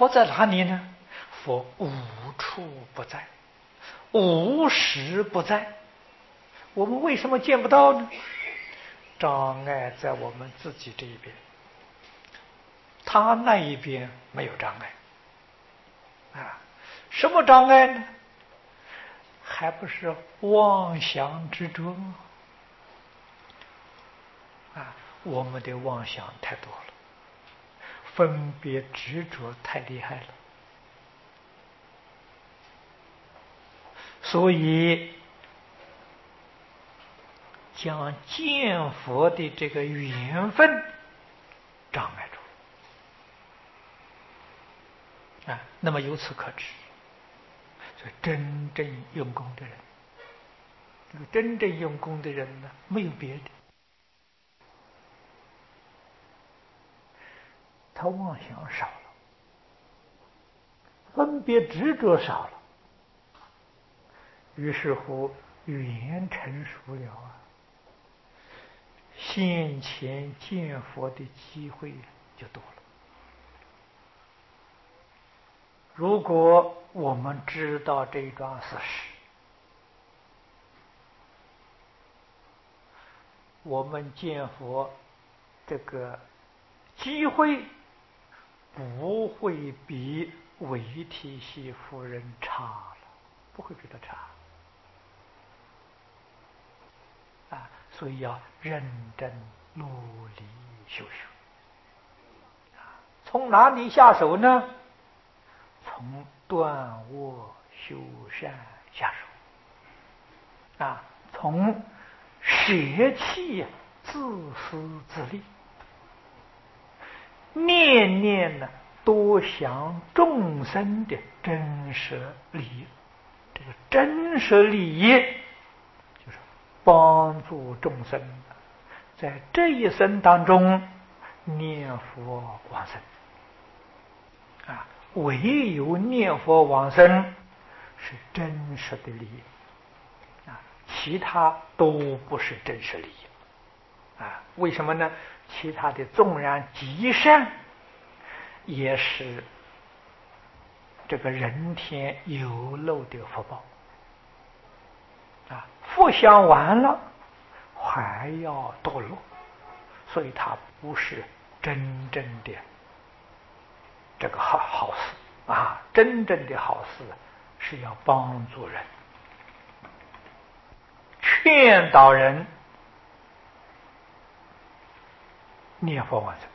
佛在哪里呢？佛无处不在，无时不在。我们为什么见不到呢？障碍在我们自己这一边，他那一边没有障碍啊。什么障碍呢？还不是妄想执着吗？啊，我们的妄想太多了，分别执着太厉害了，所以将见佛的这个缘分障碍住啊。那么由此可知，所以真正用功的人，这个真正用功的人呢，没有别的，他妄想少了，分别执着少了，于是乎缘成熟了啊，现前见佛的机会就多了。如果我们知道这一桩事实，我们见佛这个机会不会比韦提希夫人差了，不会比他差啊！所以要认真努力修学啊。从哪里下手呢？从断恶修善下手啊，从舍弃自私自利，念念呢多想众生的真实利益。这个真实利益就是帮助众生在这一生当中念佛往生啊。唯有念佛往生是真实的利益啊，其他都不是真实利益啊。为什么呢？其他的纵然极善，也是这个人天有漏的福报啊，福享完了还要堕落，所以它不是真正的这个好事啊。真正的好事是要帮助人，劝导人念佛往生。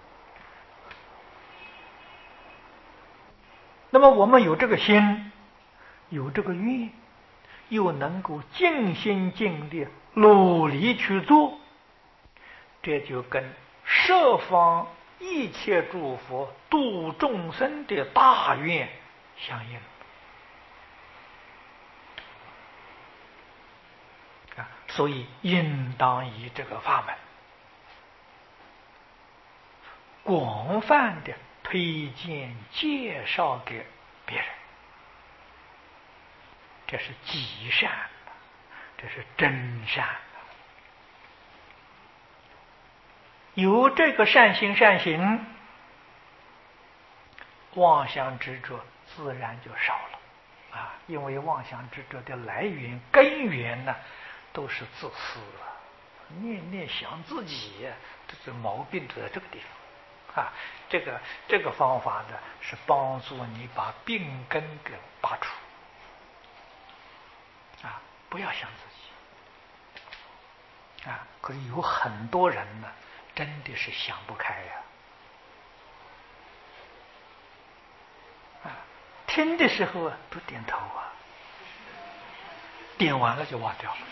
那么我们有这个心，有这个愿，又能够尽心尽力努力去做，这就跟设方一切诸佛度众生的大愿相应啊。所以应当以这个法门广泛的推荐介绍给别人，这是极善，这是真善。有这个善心善行，妄想执着自然就少了啊。因为妄想执着的来源根源呢，都是自私啊，念念想自己，这个毛病就在这个地方啊。这个方法呢，是帮助你把病根给拔除啊，不要想自己啊。可是有很多人呢，真的是想不开呀啊，听的时候都点头啊，点完了就忘掉了，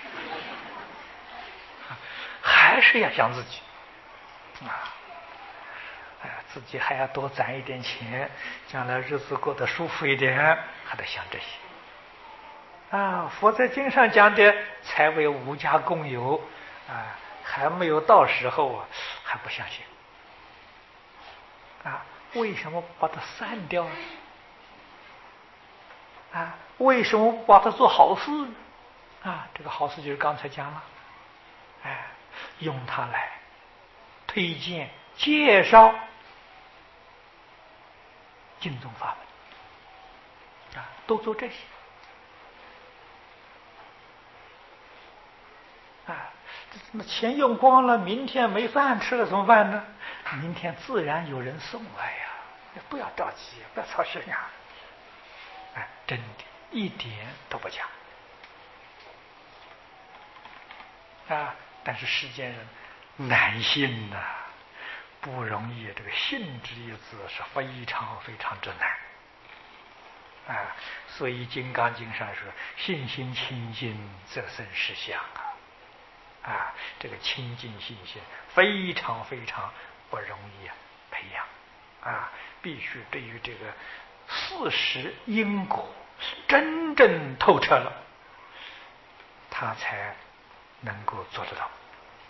还是要想自己啊。自己还要多攒一点钱，将来日子过得舒服一点，还得想这些啊。佛在经上讲的才为无家共有啊，还没有到时候啊，还不相信啊。为什么把它散掉呢？啊，为什么不把它做好事呢？啊，这个好事就是刚才讲了，哎，用它来推荐介绍经宗法门都做这些那钱用光了，明天没饭吃了怎么办呢？明天自然有人送来呀，不要着急，不要操心呀。真的，一点都不假但是世间人难信呐，不容易。这个信之一字是非常非常之难所以《金刚经》上说：“信心清净，则生实相这个清净信心非常非常不容易培养必须对于这个事实因果真正透彻了，他才能够做得到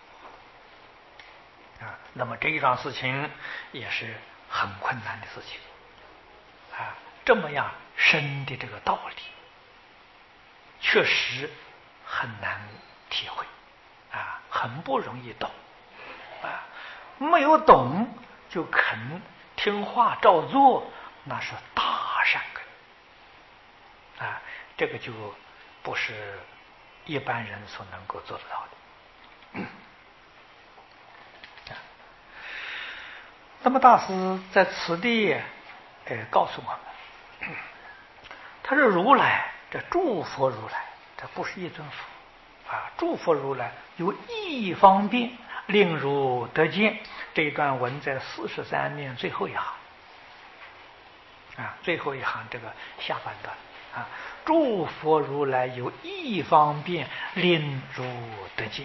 那么这一桩事情也是很困难的事情这么样深的这个道理，确实很难体会很不容易懂没有懂就肯听话照做，那是大善根这个就不是一般人所能够做得到的那么大师在此地告诉我们，他说如来这诸佛如来，这不是一尊佛诸佛如来有一方便令汝得见。这一段文在43面最后一行最后一行这个下半段诸佛如来有一方便令汝得见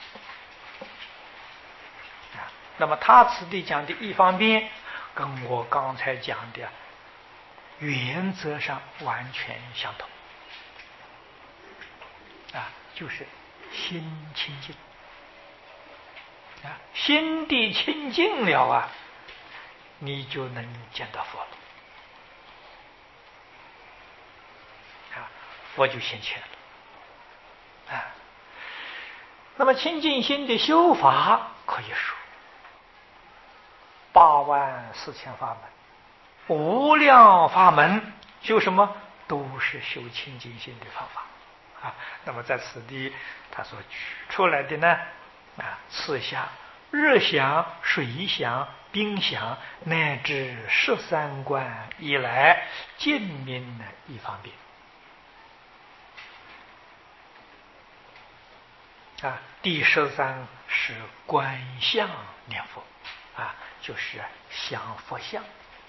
那么他此地讲的一方便跟我刚才讲的原则上完全相同就是心清净心地清净了你就能见到佛了佛就现前了那么清净心的修法可以说84000法门，无量法门，修什么都是修清净心的方法那么在此地他所举出来的呢次想、日想、水想、冰想，乃至13观以来尽明一方便第13是观相念佛就是想佛像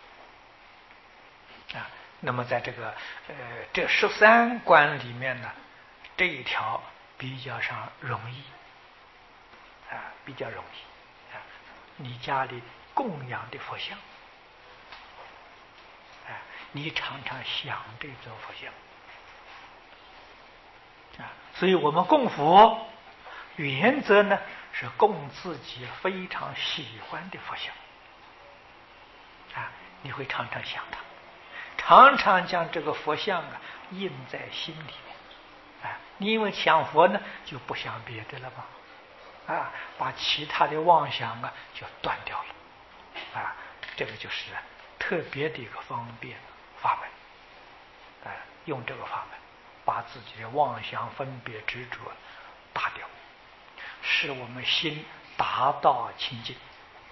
那么在这个这13观里面呢，这一条比较上容易比较容易你家里供养的佛像你常常想这尊佛像所以我们供佛原则呢是供自己非常喜欢的佛像你会常常想它，常常将这个佛像印在心里面你因为想佛呢就不想别的了嘛把其他的妄想就断掉了这个就是特别的一个方便法门用这个法门把自己的妄想分别执着打掉，使我们心达到清净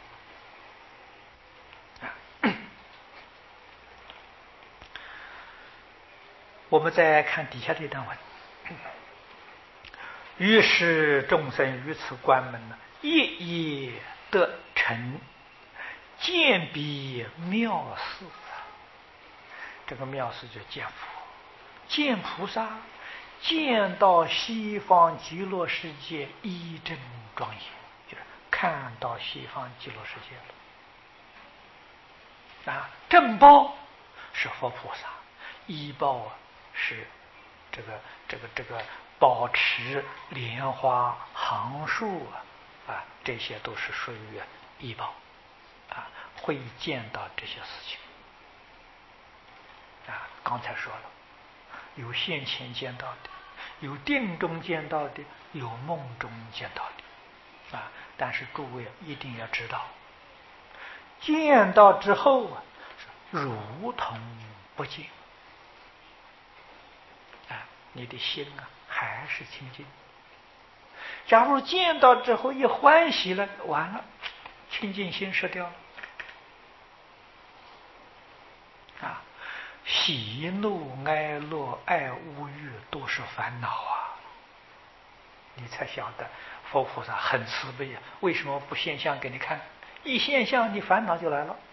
我们再看底下这段文，于是众生于此观门一一得成见彼妙事这个妙事就见佛见菩萨，见到西方极乐世界一真庄严，就是看到西方极乐世界了正报是佛菩萨，依报是这个保持莲花行树这些都是属于依报会见到这些事情刚才说了，有现前见到的，有定中见到的，有梦中见到的但是诸位一定要知道，见到之后如同不见。你的心还是清净。假如见到之后一欢喜了，完了，清净心失掉了。喜怒哀乐爱恶欲都是烦恼啊！你才晓得佛菩萨很慈悲啊！为什么不现象给你看？一现象，你烦恼就来了。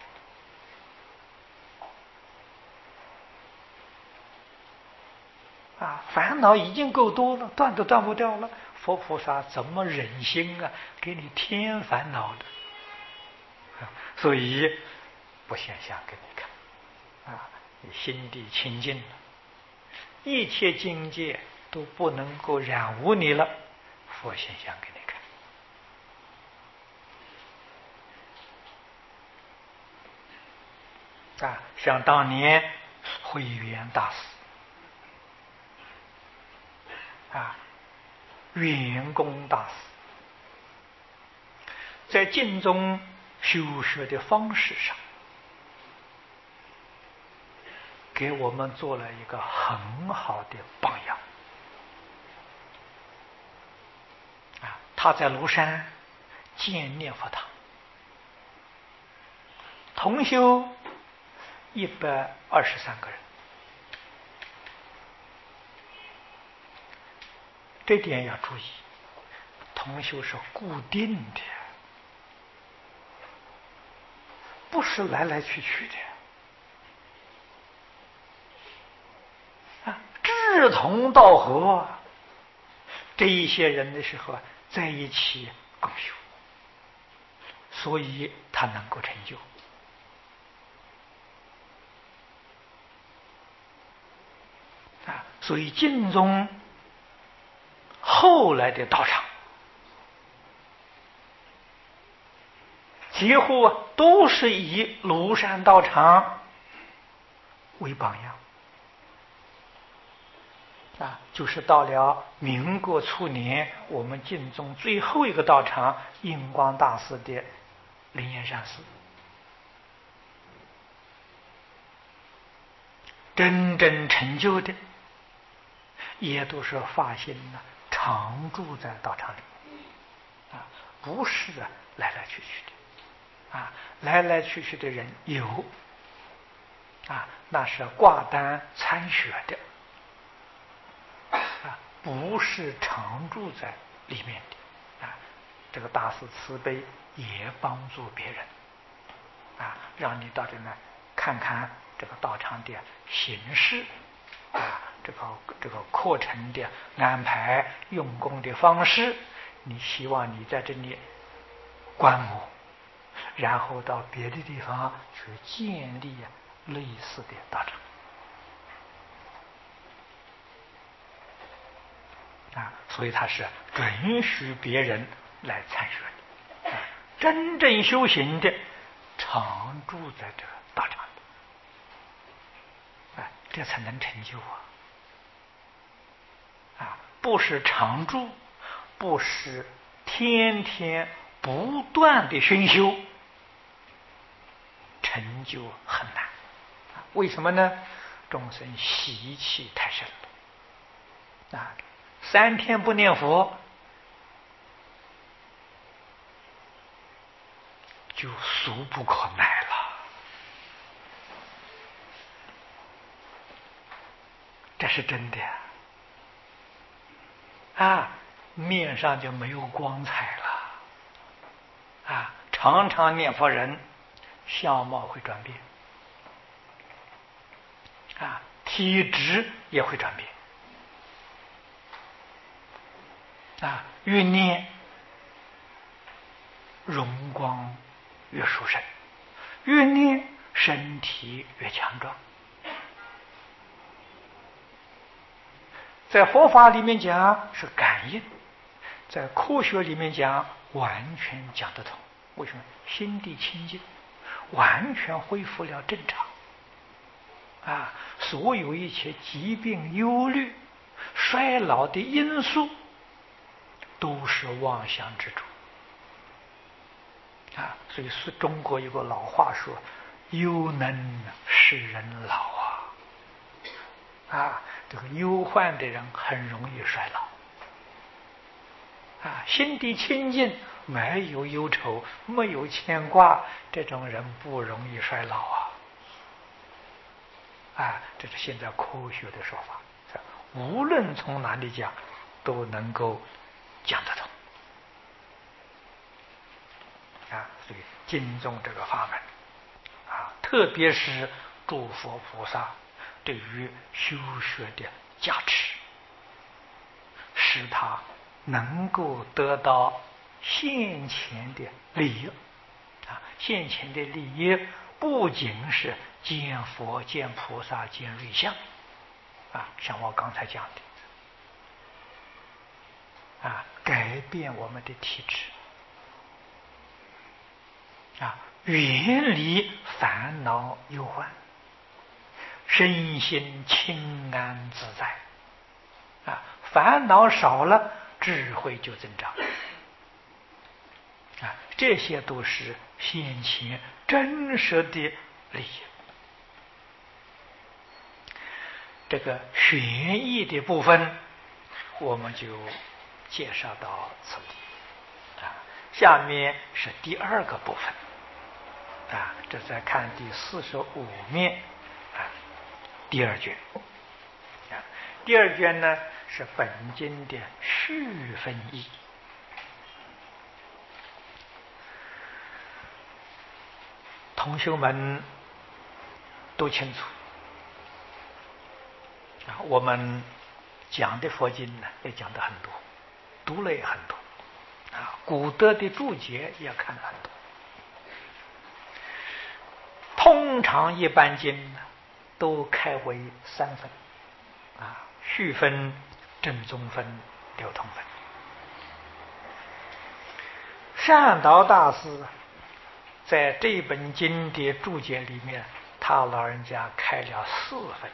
烦恼已经够多了，断都断不掉了。佛菩萨怎么忍心给你添烦恼的？所以不现象给你看你心地清净了，一切境界都不能够染污你了，佛现象给你看像当年慧远大师圆公大师在经中修学的方式上，给我们做了一个很好的榜样他在庐山建念佛堂，同修123个人，这点要注意，同修是固定的，不是来来去去的志同道合，这一些人的时候在一起共修，所以他能够成就所以净宗后来的道场几乎都是以庐山道场为榜样就是到了民国初年，我们净宗最后一个道场印光大师的灵岩山寺，真正成就的也都是发心常住在道场里不是来来去去的来来去去的人有那是挂单参学的不是常住在里面的这个大师慈悲也帮助别人让你到这呢看看这个道场的形式这个课程的安排用功的方式，你希望你在这里观摩，然后到别的地方去建立类似的道场所以他是准许别人来参学的真正修行的常住在这个道场里这才能成就不是常住，不是天天不断的熏修，成就很难为什么呢？众生习气太深了3天不念佛就俗不可耐了，这是真的面上就没有光彩了常常念佛人相貌会转变体质也会转变越念容光越殊胜，越念身体越强壮。在佛法里面讲是感应，在科学里面讲完全讲得通。为什么？心地清净，完全恢复了正常所有一切疾病忧虑衰老的因素都是妄想之主所以是中国有个老话说忧能使人老啊！这个忧患的人很容易衰老啊，心地清净，没有忧愁，没有牵挂，这种人不容易衰老啊！这是现在科学的说法，无论从哪里讲，都能够讲得通啊！所以敬重这个法门啊，特别是诸佛菩萨对于修学的加持，使他能够得到现前的利益啊！现前的利益不仅是见佛、见菩萨、见瑞相啊，像我刚才讲的啊，改变我们的体质啊，远离烦恼忧患，身心清安自在啊，烦恼少了，智慧就增长啊，这些都是现前真实的利益。这个玄义的部分，我们就介绍到此地啊。下面是第二个部分啊，这再看第45面啊，第二卷啊。第二卷呢是本经的序分义。同学们都清楚啊，我们讲的佛经呢也讲的很多，读了也很多啊，古德的注解也看了很多。通常一般经呢都开为3分啊，序分、正宗分、流通分。善导大师在这本经的注解里面，他老人家开了4分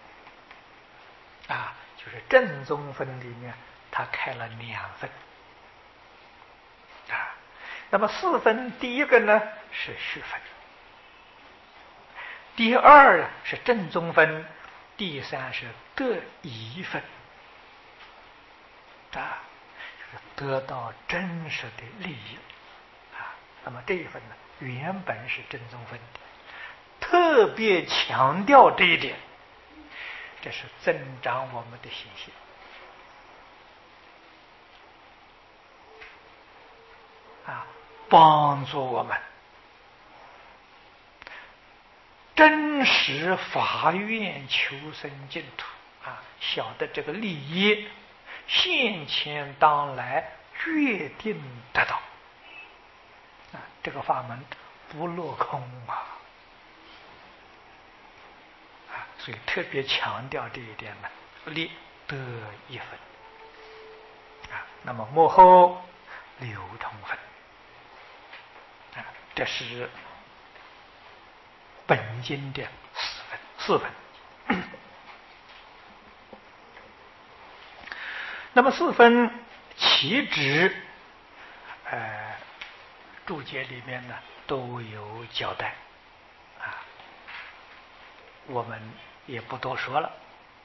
啊，就是正宗分里面他开了2分啊。那么4分，第一个呢是序分，第二是正宗分，第三是得一分啊，就是得到真实的利益啊。那么这一分呢，原本是正宗分的，特别强调这一点，这是增长我们的信心啊，帮助我们真实发愿求生净土啊，晓得这个利益现前当来决定得到啊，这个法门不落空啊，所以特别强调这一点呢，立得一分啊。那么幕后流通分啊，这是本经的4分。那么4分其旨，注解里面呢都有交代啊，我们也不多说了。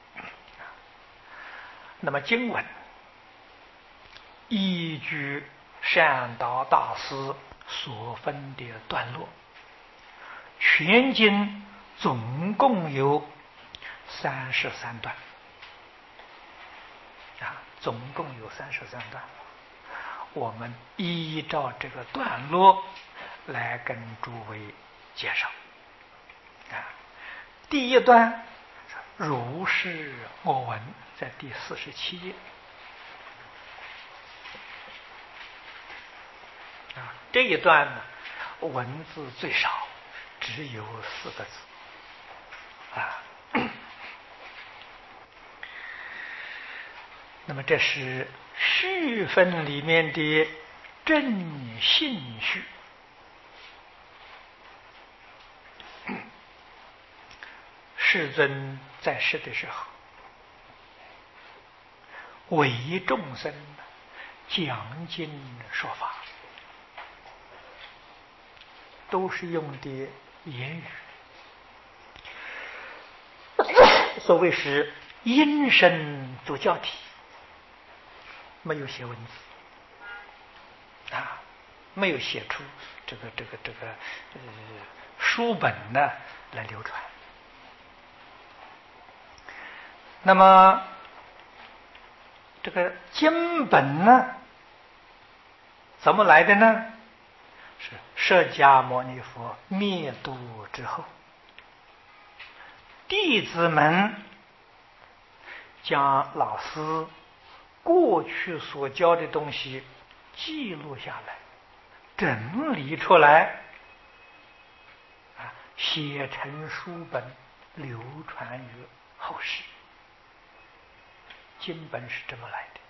那么经文依据善导大师所分的段落，全经总共有33段啊，总共有33段。我们依照这个段落来跟诸位介绍啊。第一段如是我闻，在第47页啊。这一段呢，文字最少，只有4个字啊。那么这是序分里面的正信序，世尊在世的时候为众生讲经说法，都是用的言语所谓是因声做教体，没有写文字啊，没有写出这个书本呢来流传。那么这个经本呢怎么来的呢？是释迦牟尼佛灭度之后，弟子们将老师过去所教的东西记录下来，整理出来，写成书本，流传于后世。经本是这么来的。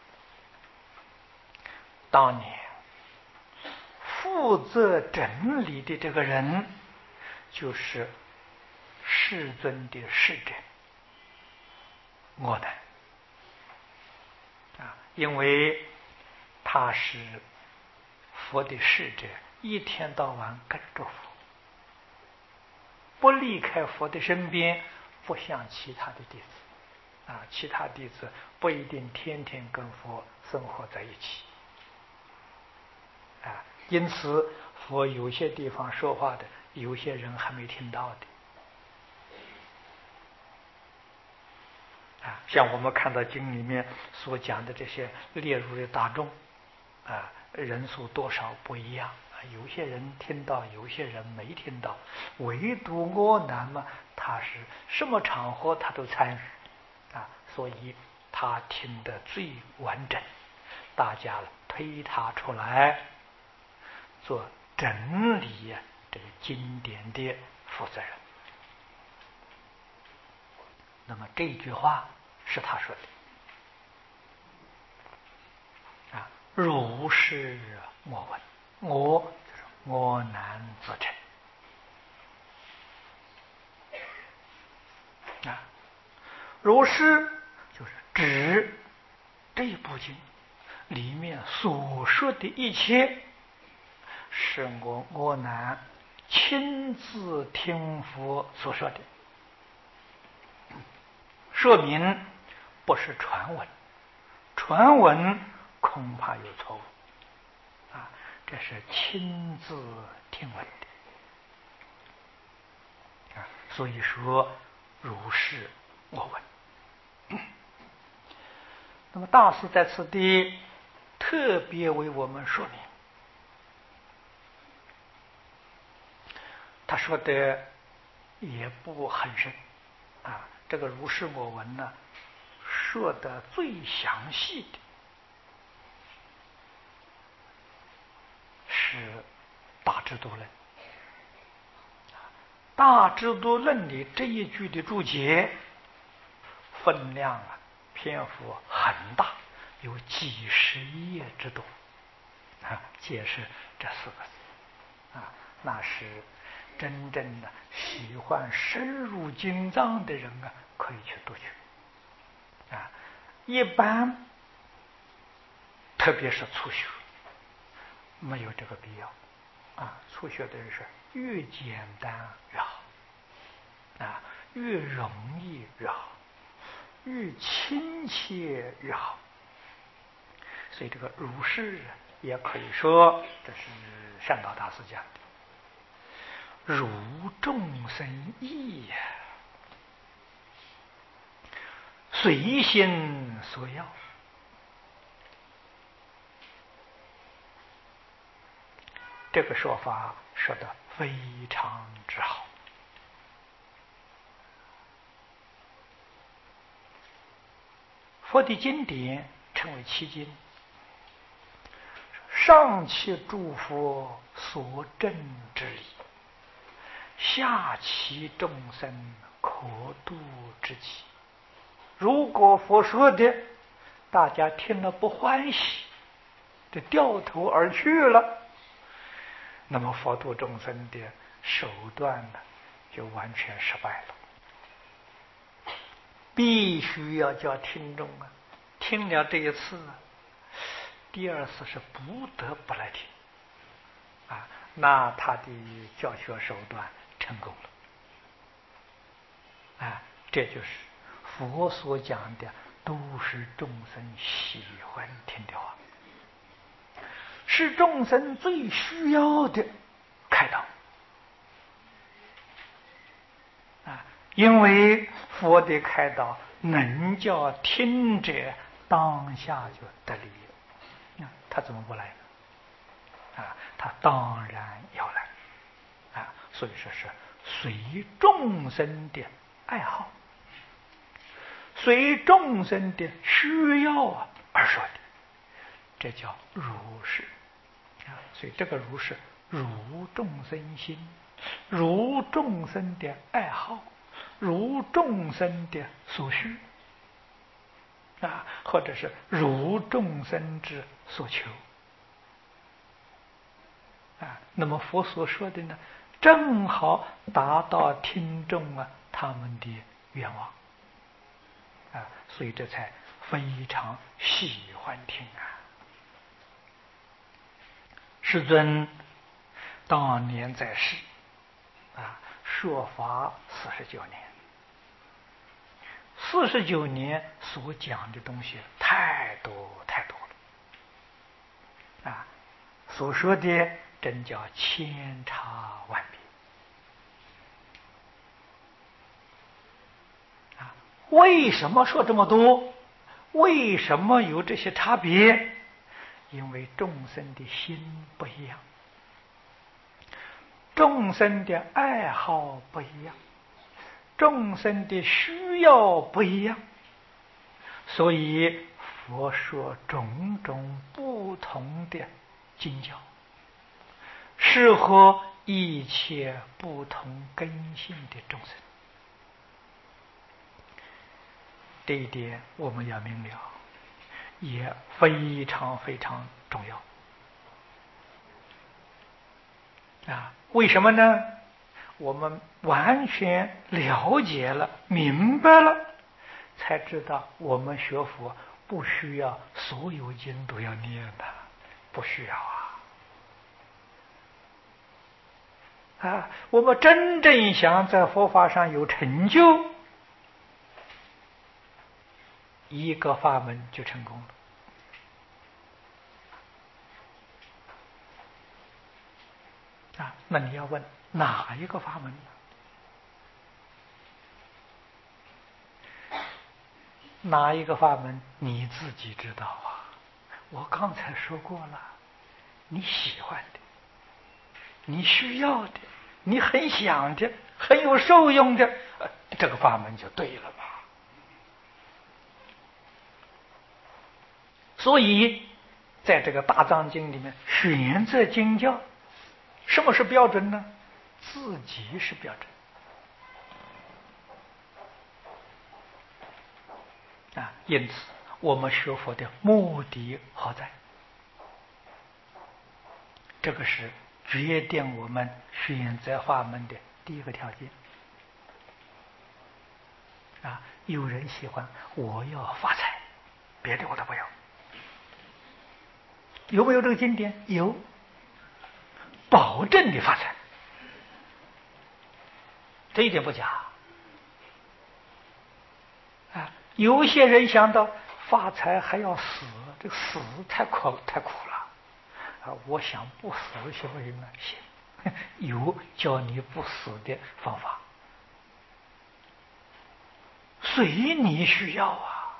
当年负责整理的这个人，就是世尊的侍者阿难因为他是佛的侍者，一天到晚跟着佛，不离开佛的身边，不像其他的弟子其他弟子不一定天天跟佛生活在一起因此佛有些地方说话的，有些人还没听到的像我们看到经里面所讲的这些列入的大众人数多少不一样有些人听到，有些人没听到，唯独阿难嘛，他是什么场合他都参与所以他听得最完整，大家推他出来做整理这个经典的负责人。那么这句话是他说的如是我闻，我就是阿难自称如是就是指这部经里面所说的一切，是我阿难亲自听佛所说的，说明不是传闻，传闻恐怕有错误这是亲自听闻的所以说如是我闻。那么大师在此地特别为我们说明，他说的也不很深这个如是我闻呢，说的最详细的是大智度论。大智度论里这一句的注解分量篇幅很大，有几十页之多解释这四个字那是真正的喜欢深入经藏的人可以去读去一般特别是初学没有这个必要初学的人是越简单越好越容易越好，越亲切越好。所以这个如是也可以说，这是善导大师讲的，如众生意随心所要。这个说法说得非常之好佛的经典称为七经，上其诸佛所证之理，下其众生可度之极。如果佛说的大家听了不欢喜，就掉头而去了，那么佛度众生的手段呢，就完全失败了。必须要叫听众听了这一次第二次是不得不来听那他的教学手段成功了这就是佛所讲的都是众生喜欢听的话，是众生最需要的开导啊！因为佛的开导能叫听者当下就得利益，他怎么不来呢？他当然要来所以说是随众生的爱好，随众生的需要而说的，这叫如是所以这个如是如众生心，如众生的爱好，如众生的所需或者是如众生之所求那么佛所说的呢，正好达到听众他们的愿望所以这才非常喜欢听世尊当年在世说法49年所讲的东西太多太多了所说的真叫千差万别为什么说这么多？为什么有这些差别？因为众生的心不一样，众生的爱好不一样，众生的需要不一样，所以佛说种种不同的经教，适合一切不同根性的众生。这一点我们要明了，也非常非常重要为什么呢？我们完全了解了明白了，才知道我们学佛不需要所有经都要念的，不需要我们真正想在佛法上有成就，一个法门就成功了那你要问哪一个法门呢？哪一个法门你自己知道我刚才说过了，你喜欢的，你需要的，你很想的，很有受用的，这个法门就对了吧。所以在这个大藏经里面选择经教，什么是标准呢？自己是标准因此我们学佛的目的何在？这个是决定我们选择法门的第一个条件有人喜欢我要发财，别的我都不要。有没有这个经典？有，保证你发财，这一点不假有些人想到发财还要死，这个死太苦了我想不死行不行呢？行，有教你不死的方法，随你需要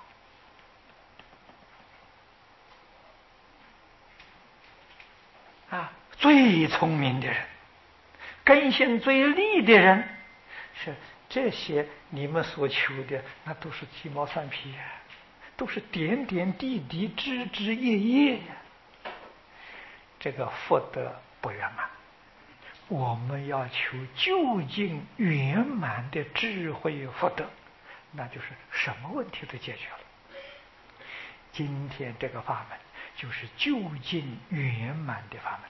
最聪明的人，根性最利的人，是这些你们所求的，那都是鸡毛蒜皮都是点点滴滴、枝枝叶叶这个福德不圆满。我们要求究竟圆满的智慧福德，那就是什么问题都解决了。今天这个法门就是究竟圆满的法门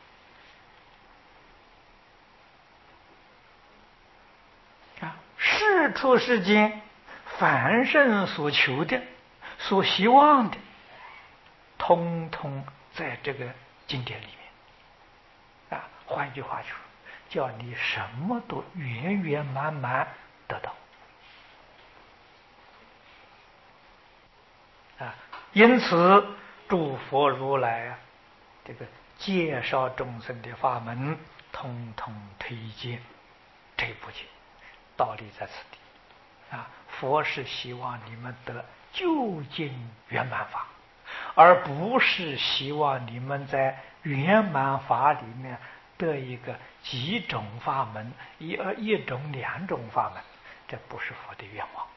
世出世间凡圣所求的、所希望的，通通在这个经典里面换一句话说，叫你什么都圆圆满满得到啊。因此，诸佛如来啊，这个介绍众生的法门，通通推荐这部经，道理在此地啊。佛是希望你们得究竟圆满法，而不是希望你们在圆满法里面得一个几种法门，一种两种法门，这不是佛的愿望。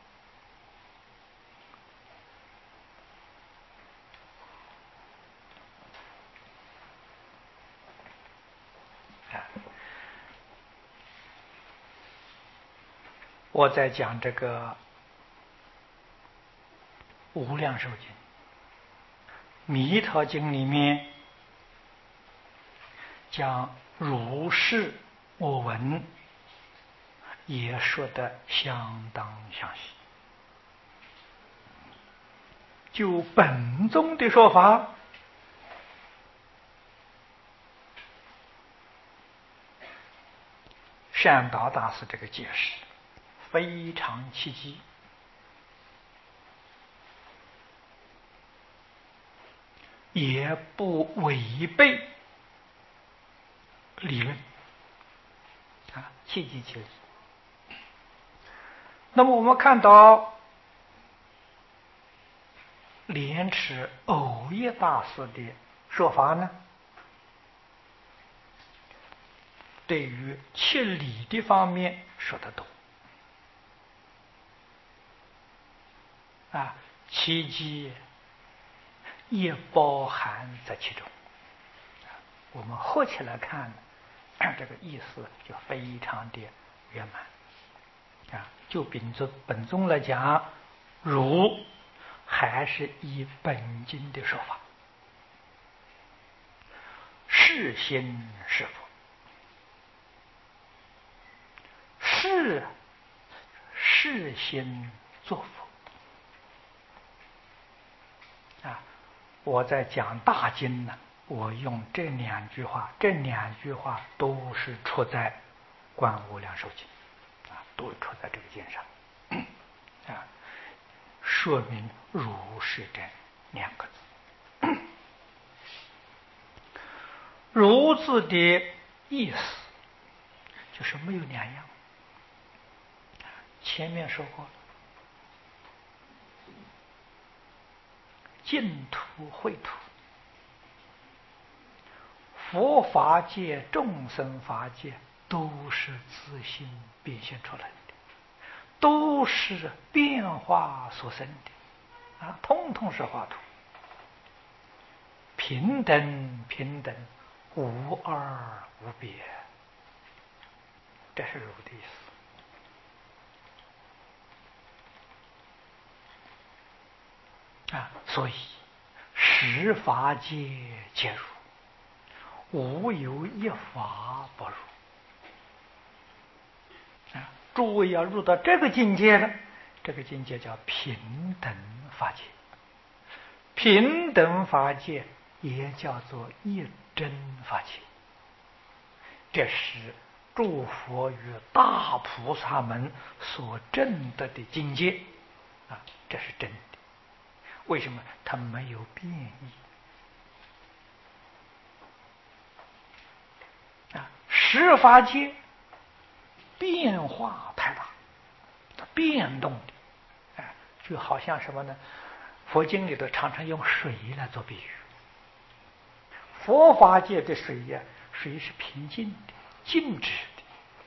我在讲这个无量寿经、弥陀经里面讲如是我闻，也说得相当详细。就本宗的说法，善导大师这个解释非常契机，也不违背理论啊，契机契机。那么我们看到莲池藕益大师的说法呢，对于切理的方面说得多啊，契机也包含在其中。我们合起来看，这个意思就非常的圆满啊。就本宗来讲，如还是以本经的说法，是心是佛，是心作佛啊。我在讲大经呢，我用这两句话都是出在《观无量寿经》啊，都出在这个经上啊，说明如是这两个字。如字的意思就是没有两样，前面说过了，净土秽土，佛法界、众生法界都是自性变现出来的，都是变化所生的啊，通通是化土，平等平等，无二无别，这是如的意思啊。所以十法界皆如，无有一法不如啊。诸位要入到这个境界了，这个境界叫平等法界，平等法界也叫做一真法界，这是诸佛与大菩萨们所证得的境界啊，这是真的。为什么它没有变异啊？十法界变化太大，它变动的，就好像什么呢？佛经里头常常用水来做比喻。佛法界的水呀，水是平静的、静止的；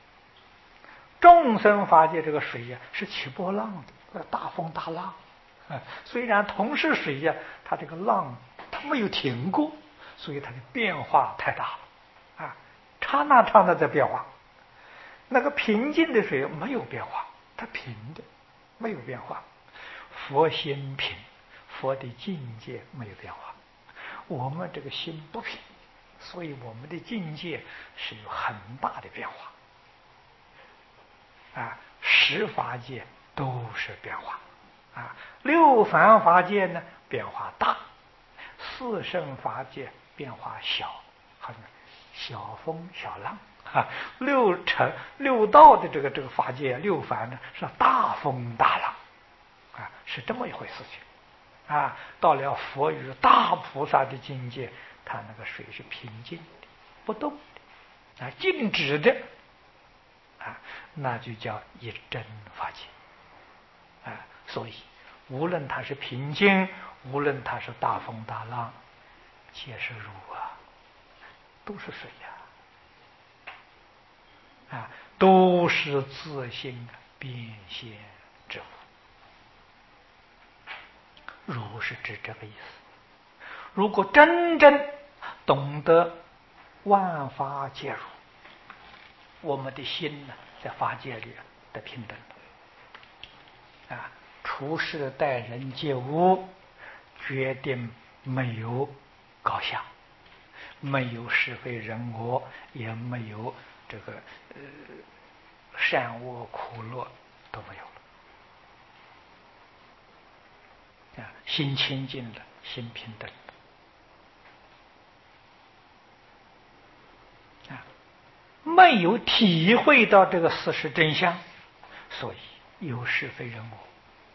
众生法界这个水呀，是起波浪的，大风大浪。虽然同是水呀，它这个浪它没有停过，所以它的变化太大了啊，刹那在变化。那个平静的水没有变化，它平的，没有变化。佛心平，佛的境界没有变化。我们这个心不平，所以我们的境界是有很大的变化啊。十法界都是变化啊，六凡法界呢变化大，四圣法界变化小，好像小风小浪啊。六道的这个法界六凡呢是大风大浪啊，是这么一回事情到了佛与大菩萨的境界，他那个水是平静的、不动的，静止的，那就叫一真法界。所以无论它是平静，无论它是大风大浪，皆是如都是水都是自性变现之物。如是指这个意思。如果真正懂得万法皆如，我们的心呢，在法界里的平等处事待人接物，决定没有高下，没有是非人我，也没有这个善恶苦乐，都没有了。心清净了，心平等了，没有体会到这个事实真相，所以有是非人我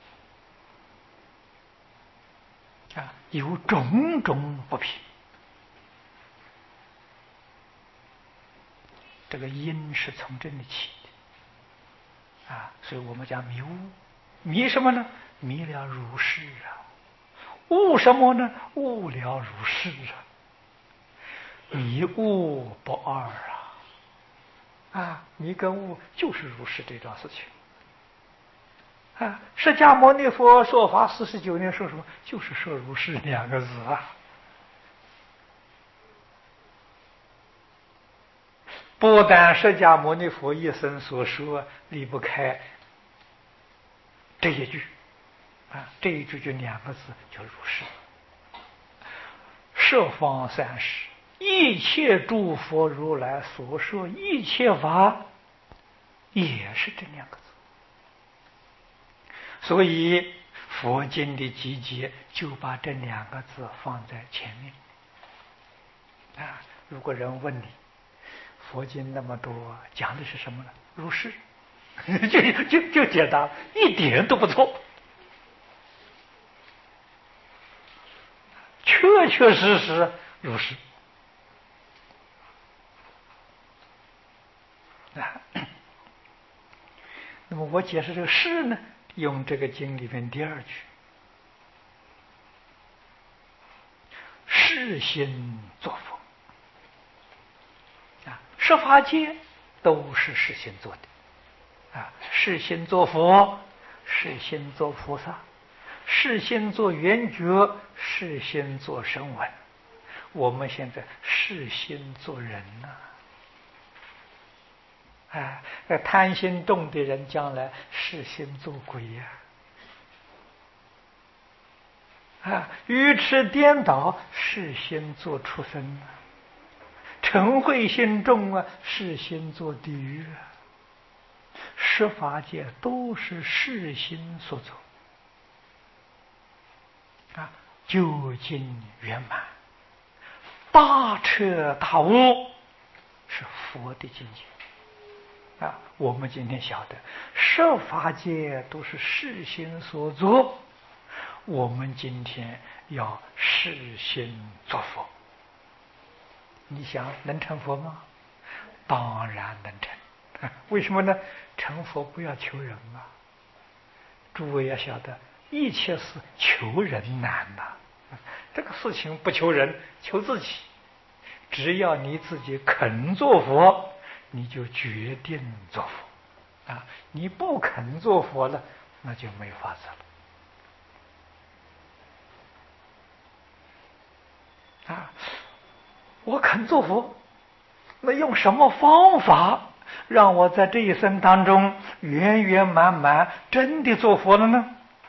有种种不平。这个因是从这里起的所以我们讲迷悟，迷什么呢？迷了如是悟什么呢？悟了如是迷悟不二迷跟悟就是如是这桩事情释迦牟尼佛说法49年说什么？就是说如是2个字不但释迦牟尼佛一生所说离不开这一句这一句就2个字，叫如是。十方三世一切诸佛如来所说一切法，也是这2个字。所以佛经的集结就把这2个字放在前面如果人问你，佛经那么多，讲的是什么呢？如是，就解答，一点都不错，确确实实如是那么我解释这个是呢，用这个经里面第2句，是心作佛十法界都是是心做的是心做佛，是心做菩萨，是心做圆觉，是心做声闻。我们现在是心做人贪心重的人将来是心做鬼愚痴颠倒是心做畜生嗔恚心重是心做地狱十法界都是是心所作究竟圆满大彻大悟，是佛的境界我们今天晓得十法界都是是心所作，我们今天要是心作佛，你想能成佛吗？当然能成。为什么呢？成佛不要求人诸位要晓得，一切事求人难这个事情不求人，求自己。只要你自己肯做佛，你就决定做佛你不肯做佛了，那就没法子了我肯做佛，那用什么方法让我在这一生当中圆圆满满真的做佛了呢？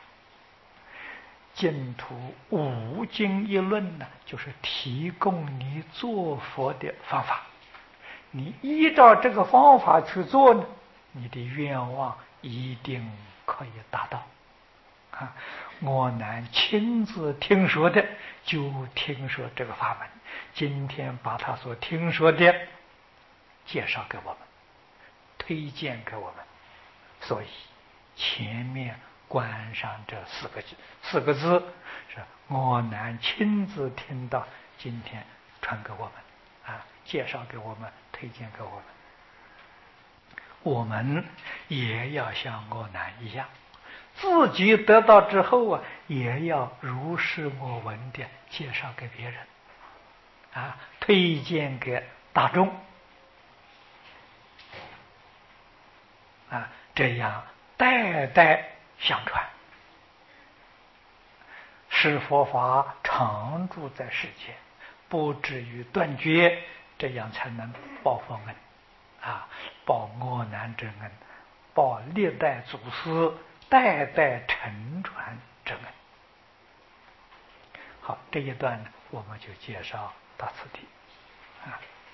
净土5经一论呢，就是提供你做佛的方法。你依照这个方法去做呢，你的愿望一定可以达到我乃亲自听说的，就听说这个法门，今天把他所听说的介绍给我们，推荐给我们，所以前面关上这四个字，是我南亲自听到，今天传给我们介绍给我们，推荐给我们。我们也要像我南一样，自己得到之后也要如是我闻的介绍给别人推荐给大众这样代代相传，使佛法常住在世间，不至于断绝，这样才能报佛恩报我南之恩，报历代祖师代代承传之恩。好，这一段呢，我们就介绍到此地